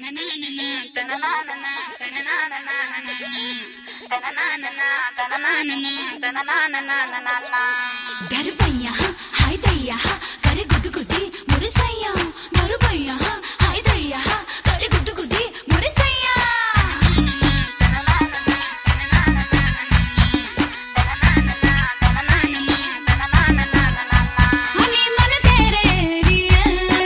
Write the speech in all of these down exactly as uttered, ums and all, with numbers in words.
दरबैया हाय दैया करे गुदगुदी मुरसैया दरबैया हाय दैया करे गुदगुदी मुरसैया हनी मन तेरे लिए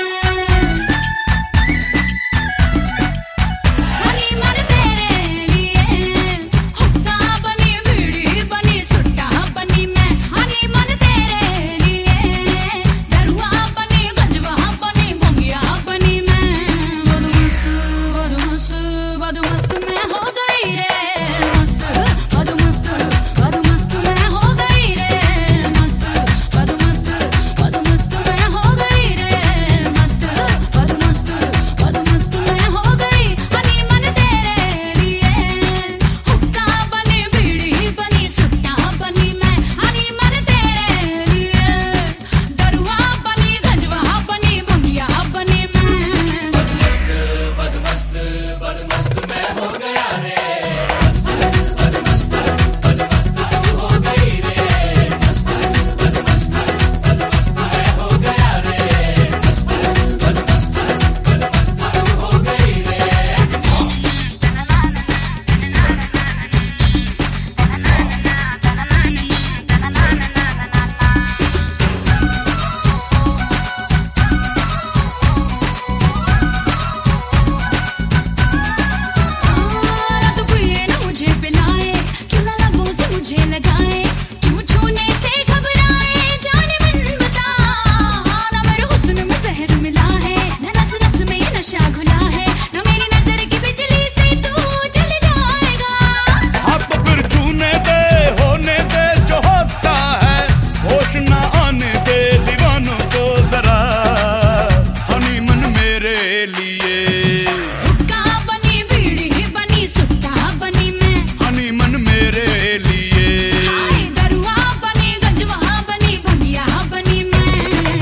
हनी मन तेरे लिए हुक्का बनी बीड़ी बनी सुट्टा बनी मैं हनी मन तेरे लिए दरुआ बनी गजवा बनी भोंगिया बनी मैं बदु मस्त बदु मस्त बदु मस्त मैं हो गई रे मस्त बदु मस्त बदु मस्त मैं हो गई रे मस्त बदु मस्त बदु मस्त मैं हो गई रे मस्त बदु मस्त बदु मस्त मैं हो गई हनी मन तेरे लिए हुक्का बनी बीड़ी बनी सुट्टा बनी मैं हनी मन तेरे लिए दरुआ बनी गजवा बनी भोंगिया बनी मैं रात पिए ना मुझे पिलाए क्यों ना लबों से मुझे लगाए क्यों छूने से घबराए जाने मन बता ना मेरे हुस्न में जहर मिला है ना नस नस में ये नशा घुला है ना मेरी नजर की बिजली से तू जल जाएगा अब फिर छूने दे होने दे जो होता है होश ना आने दे दीवानों को जरा हनी मन मेरे लिए हुक्का बनी बीड़ी बनी सुट्टा बनी मैं हनी मन मेरे लिए हाय दरुआ बनी गजवा बनी भंगिया बनी मैं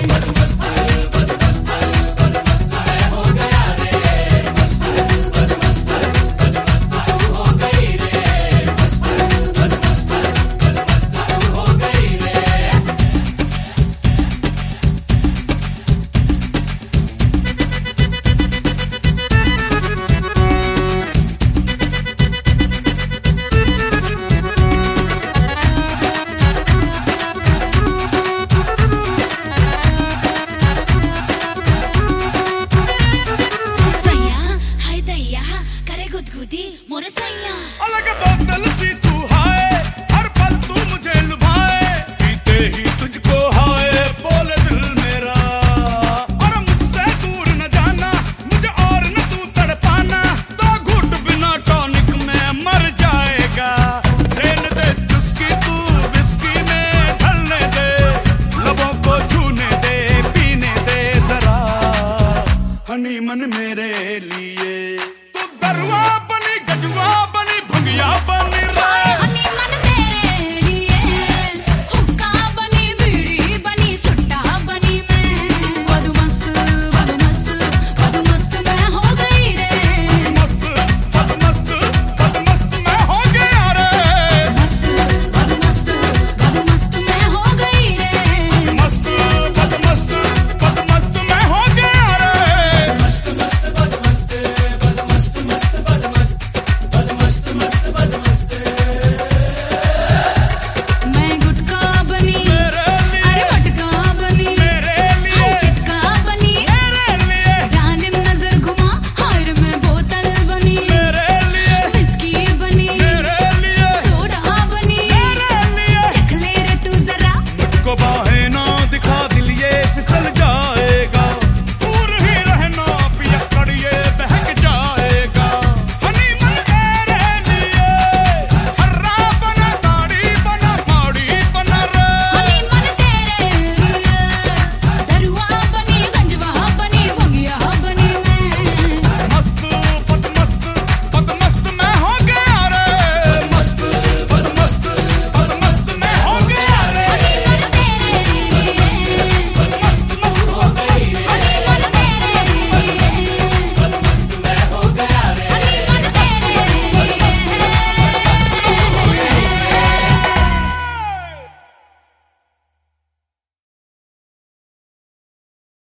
सैया हाय दैया करे गुदगुदी मोरे सैया अलग बोतल सी तू हाय हर पल तू मुझे लुभाए पीते ही तुझको हाय बोले दिल मेरा और मुझसे दूर न जाना मुझे और न तू तड़पाना तो घुट बिना टॉनिक में मर जाएगा रहने दे चुस्की तू विस्की में ढलने दे लबों को छूने दे पीने दे जरा हनी मन मेरे लिए तू दरुआ बनी गजवा